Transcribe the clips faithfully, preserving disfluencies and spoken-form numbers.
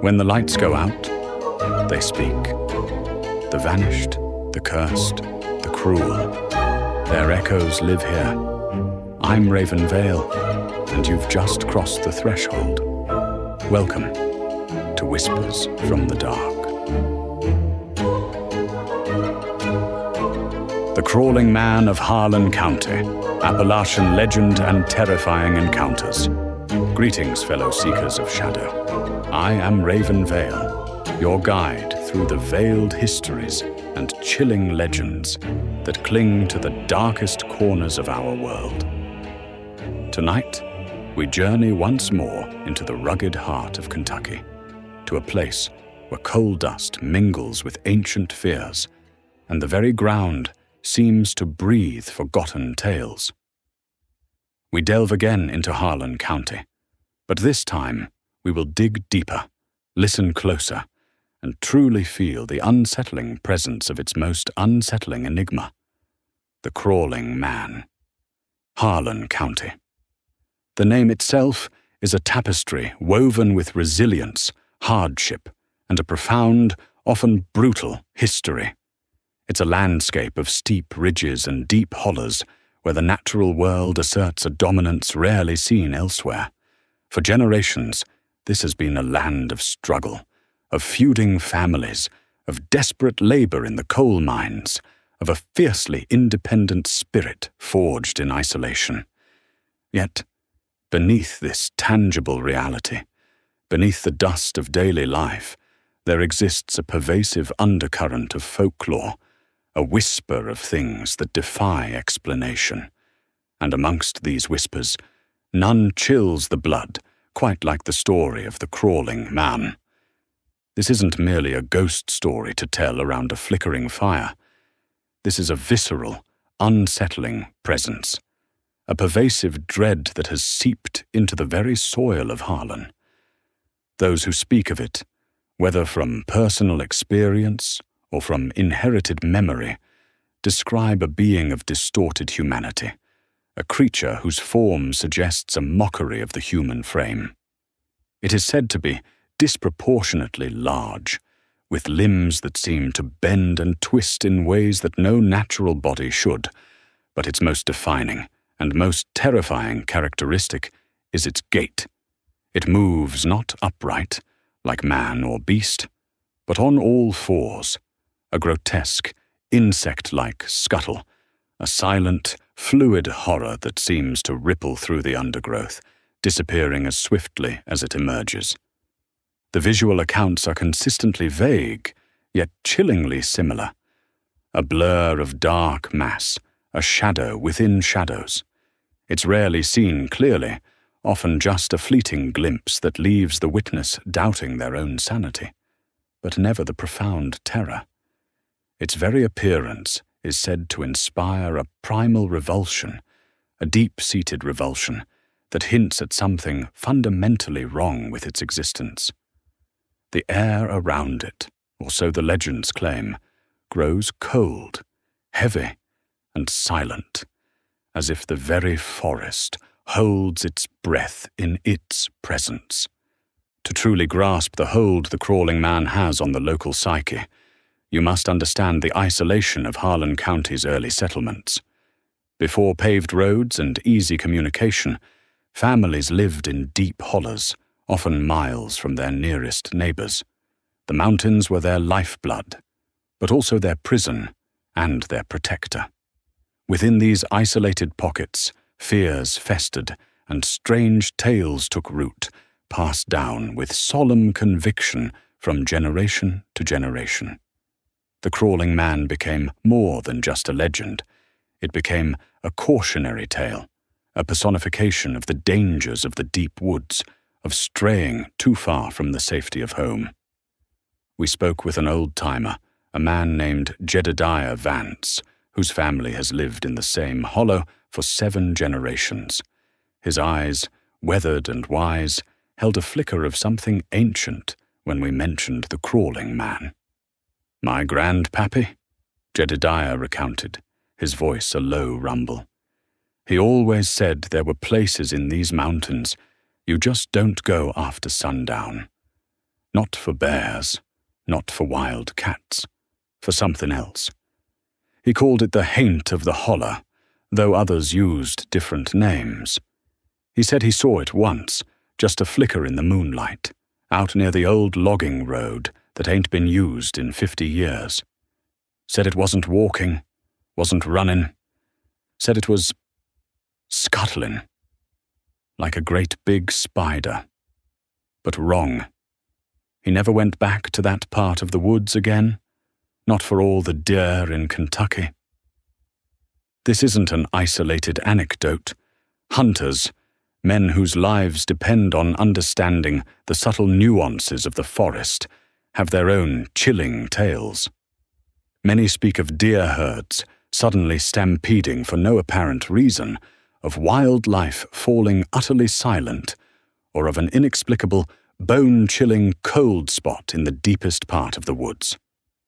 When the lights go out, they speak. The vanished, the cursed, the cruel, their echoes live here. I'm Raven Vale, and you've just crossed the threshold. Welcome to Whispers from the Dark. The Crawling Man of Harlan County, Appalachian legend and terrifying encounters. Greetings, fellow seekers of shadow. I am Raven Vale, your guide through the veiled histories and chilling legends that cling to the darkest corners of our world. Tonight, we journey once more into the rugged heart of Kentucky, to a place where coal dust mingles with ancient fears, and the very ground seems to breathe forgotten tales. We delve again into Harlan County, but this time we will dig deeper, listen closer, and truly feel the unsettling presence of its most unsettling enigma, the Crawling Man. Harlan County. The name itself is a tapestry woven with resilience, hardship, and a profound, often brutal history. It's a landscape of steep ridges and deep hollows where the natural world asserts a dominance rarely seen elsewhere. For generations, this has been a land of struggle, of feuding families, of desperate labor in the coal mines, of a fiercely independent spirit forged in isolation. Yet, beneath this tangible reality, beneath the dust of daily life, there exists a pervasive undercurrent of folklore, a whisper of things that defy explanation. And amongst these whispers, none chills the blood quite like the story of the Crawling Man. This isn't merely a ghost story to tell around a flickering fire. This is a visceral, unsettling presence, a pervasive dread that has seeped into the very soil of Harlan. Those who speak of it, whether from personal experience or from inherited memory, describe a being of distorted humanity, a creature whose form suggests a mockery of the human frame. It is said to be disproportionately large, with limbs that seem to bend and twist in ways that no natural body should, but its most defining and most terrifying characteristic is its gait. It moves not upright, like man or beast, but on all fours, a grotesque, insect-like scuttle, a silent, fluid horror that seems to ripple through the undergrowth, disappearing as swiftly as it emerges. The visual accounts are consistently vague, yet chillingly similar. A blur of dark mass, a shadow within shadows. It's rarely seen clearly, often just a fleeting glimpse that leaves the witness doubting their own sanity, but never the profound terror. Its very appearance is said to inspire a primal revulsion, a deep-seated revulsion that hints at something fundamentally wrong with its existence. The air around it, or so the legends claim, grows cold, heavy, and silent, as if the very forest holds its breath in its presence. To truly grasp the hold the Crawling Man has on the local psyche, you must understand the isolation of Harlan County's early settlements. Before paved roads and easy communication, families lived in deep hollows, often miles from their nearest neighbors. The mountains were their lifeblood, but also their prison and their protector. Within these isolated pockets, fears festered and strange tales took root, passed down with solemn conviction from generation to generation. The Crawling Man became more than just a legend. It became a cautionary tale, a personification of the dangers of the deep woods, of straying too far from the safety of home. We spoke with an old-timer, a man named Jedediah Vance, whose family has lived in the same hollow for seven generations. His eyes, weathered and wise, held a flicker of something ancient when we mentioned the Crawling Man. "My grandpappy," Jedediah recounted, his voice a low rumble. "He always said there were places in these mountains you just don't go after sundown. Not for bears, not for wild cats, for something else. He called it the Haint of the Holler, though others used different names. He said he saw it once, just a flicker in the moonlight, out near the old logging road that ain't been used in fifty years. Said it wasn't walking, wasn't running. Said it was scuttling, like a great big spider. But wrong. He never went back to that part of the woods again, not for all the deer in Kentucky. This isn't an isolated anecdote. Hunters, men whose lives depend on understanding the subtle nuances of the forest, have their own chilling tales. Many speak of deer herds suddenly stampeding for no apparent reason, of wildlife falling utterly silent, or of an inexplicable, bone-chilling cold spot in the deepest part of the woods.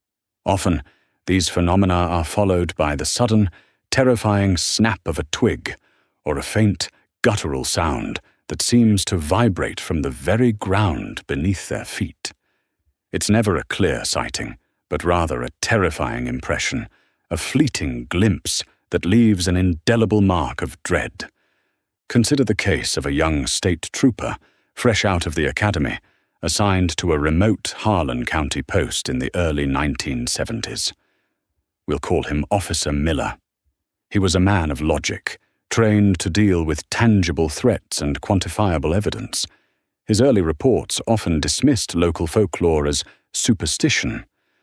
Often, these phenomena are followed by the sudden, terrifying snap of a twig, or a faint, guttural sound that seems to vibrate from the very ground beneath their feet. It's never a clear sighting, but rather a terrifying impression, a fleeting glimpse that leaves an indelible mark of dread. Consider the case of a young state trooper, fresh out of the academy, assigned to a remote Harlan County post in the early nineteen seventies. We'll call him Officer Miller. He was a man of logic, trained to deal with tangible threats and quantifiable evidence. His early reports often dismissed local folklore as superstition.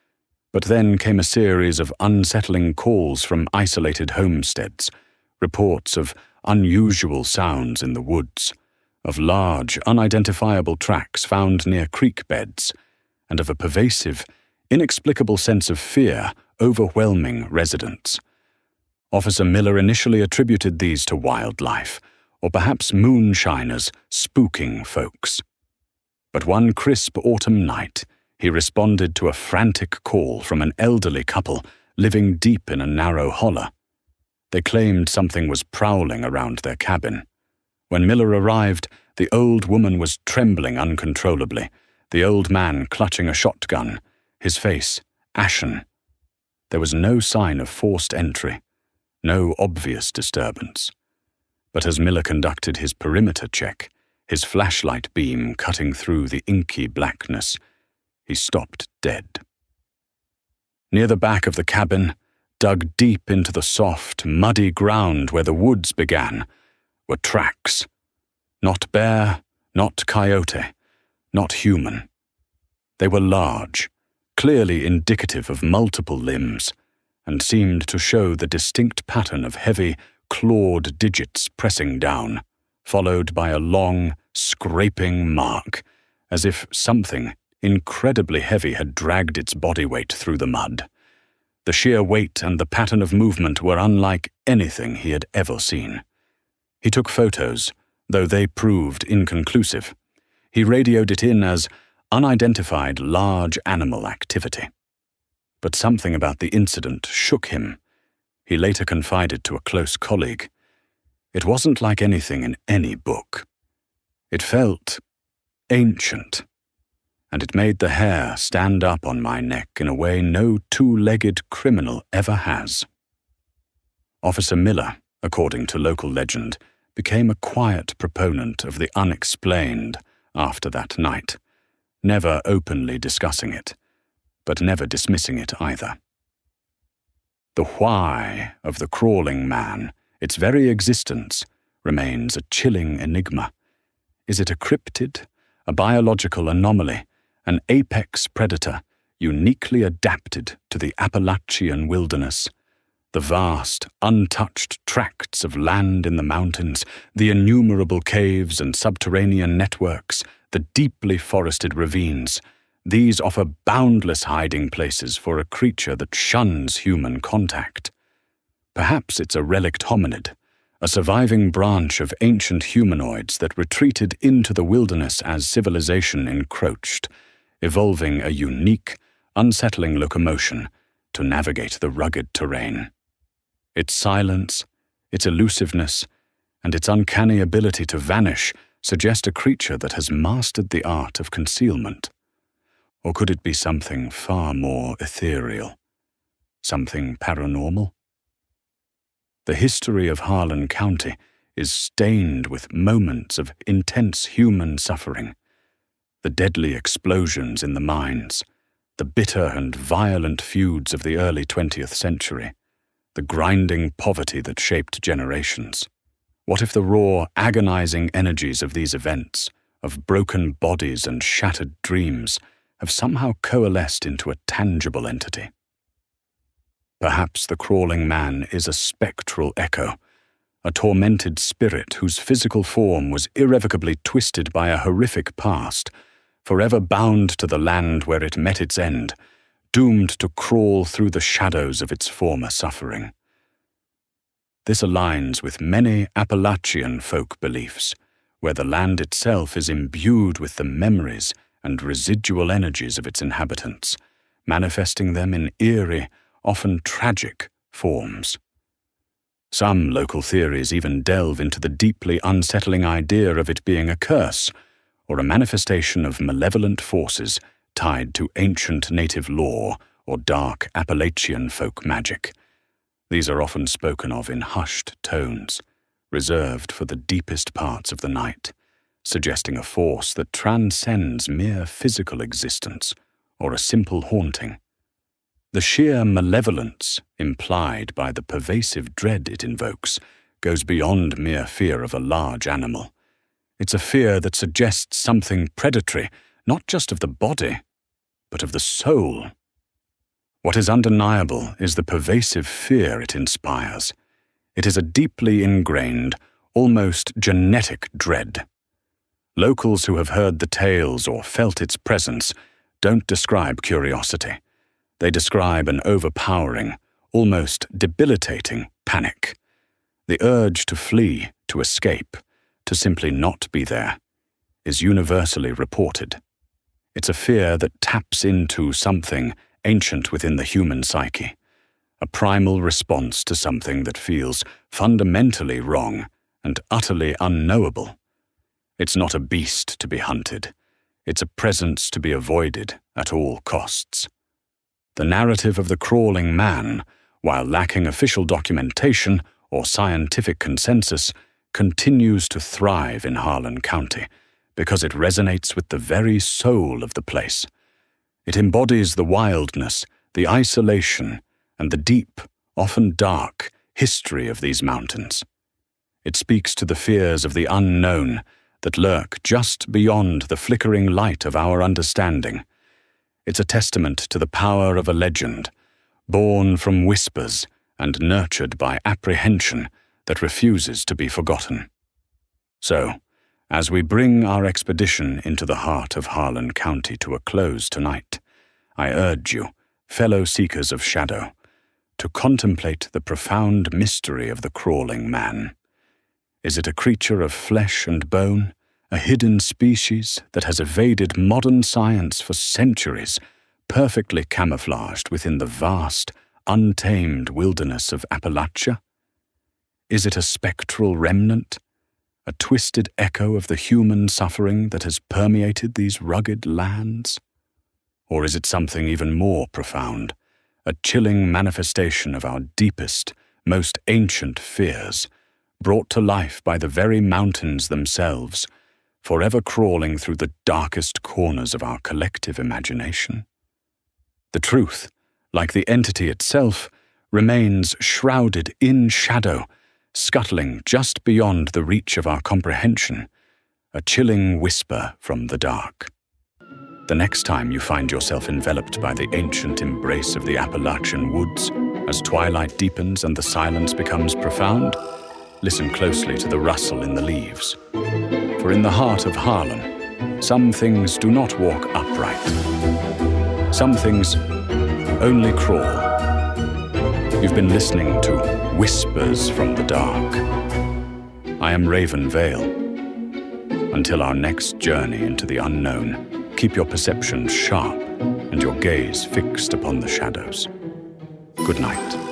But then came a series of unsettling calls from isolated homesteads, reports of unusual sounds in the woods, of large, unidentifiable tracks found near creek beds, and of a pervasive, inexplicable sense of fear overwhelming residents. Officer Miller initially attributed these to wildlife, or perhaps moonshiners spooking folks. But one crisp autumn night, he responded to a frantic call from an elderly couple living deep in a narrow holler. They claimed something was prowling around their cabin. When Miller arrived, the old woman was trembling uncontrollably, the old man clutching a shotgun, his face ashen. There was no sign of forced entry, no obvious disturbance. But as Miller conducted his perimeter check, his flashlight beam cutting through the inky blackness, he stopped dead. Near the back of the cabin, dug deep into the soft, muddy ground where the woods began, were tracks. Not bear, not coyote, not human. They were large, clearly indicative of multiple limbs, and seemed to show the distinct pattern of heavy, clawed digits pressing down, followed by a long, scraping mark, as if something incredibly heavy had dragged its body weight through the mud. The sheer weight and the pattern of movement were unlike anything he had ever seen. He took photos, though they proved inconclusive. He radioed it in as unidentified large animal activity. But something about the incident shook him. He later confided to a close colleague. It wasn't like anything in any book. It felt ancient, and it made the hair stand up on my neck in a way no two-legged criminal ever has. Officer Miller, according to local legend, became a quiet proponent of the unexplained after that night, never openly discussing it, but never dismissing it either. The why of the crawling man, its very existence, remains a chilling enigma. Is it a cryptid, a biological anomaly, an apex predator uniquely adapted to the Appalachian wilderness? The vast, untouched tracts of land in the mountains, the innumerable caves and subterranean networks, the deeply forested ravines, these offer boundless hiding places for a creature that shuns human contact. Perhaps it's a relict hominid, a surviving branch of ancient humanoids that retreated into the wilderness as civilization encroached, evolving a unique, unsettling locomotion to navigate the rugged terrain. Its silence, its elusiveness, and its uncanny ability to vanish suggest a creature that has mastered the art of concealment. Or could it be something far more ethereal? Something paranormal? The history of Harlan County is stained with moments of intense human suffering. The deadly explosions in the mines, the bitter and violent feuds of the early twentieth century, the grinding poverty that shaped generations. What if the raw, agonizing energies of these events, of broken bodies and shattered dreams, have somehow coalesced into a tangible entity? Perhaps the crawling man is a spectral echo, a tormented spirit whose physical form was irrevocably twisted by a horrific past, forever bound to the land where it met its end, doomed to crawl through the shadows of its former suffering. This aligns with many Appalachian folk beliefs, where the land itself is imbued with the memories and residual energies of its inhabitants, manifesting them in eerie, often tragic forms. Some local theories even delve into the deeply unsettling idea of it being a curse, or a manifestation of malevolent forces tied to ancient native lore or dark Appalachian folk magic. These are often spoken of in hushed tones, reserved for the deepest parts of the night, suggesting a force that transcends mere physical existence or a simple haunting. The sheer malevolence implied by the pervasive dread it invokes goes beyond mere fear of a large animal. It's a fear that suggests something predatory, not just of the body, but of the soul. What is undeniable is the pervasive fear it inspires. It is a deeply ingrained, almost genetic dread. Locals who have heard the tales or felt its presence don't describe curiosity. They describe an overpowering, almost debilitating panic. The urge to flee, to escape, to simply not be there, is universally reported. It's a fear that taps into something ancient within the human psyche, a primal response to something that feels fundamentally wrong and utterly unknowable. It's not a beast to be hunted. It's a presence to be avoided at all costs. The narrative of the crawling man, while lacking official documentation or scientific consensus, continues to thrive in Harlan County because it resonates with the very soul of the place. It embodies the wildness, the isolation, and the deep, often dark, history of these mountains. It speaks to the fears of the unknown that lurk just beyond the flickering light of our understanding. It's a testament to the power of a legend, born from whispers and nurtured by apprehension that refuses to be forgotten. So, as we bring our expedition into the heart of Harlan County to a close tonight, I urge you, fellow seekers of shadow, to contemplate the profound mystery of the crawling man. Is it a creature of flesh and bone, a hidden species that has evaded modern science for centuries, perfectly camouflaged within the vast, untamed wilderness of Appalachia? Is it a spectral remnant, a twisted echo of the human suffering that has permeated these rugged lands? Or is it something even more profound, a chilling manifestation of our deepest, most ancient fears, brought to life by the very mountains themselves, forever crawling through the darkest corners of our collective imagination? The truth, like the entity itself, remains shrouded in shadow, scuttling just beyond the reach of our comprehension, a chilling whisper from the dark. The next time you find yourself enveloped by the ancient embrace of the Appalachian woods, as twilight deepens and the silence becomes profound, listen closely to the rustle in the leaves. For in the heart of Harlan, some things do not walk upright. Some things only crawl. You've been listening to Whispers from the Dark. I am Raven Vale. Until our next journey into the unknown, keep your perception sharp and your gaze fixed upon the shadows. Good night.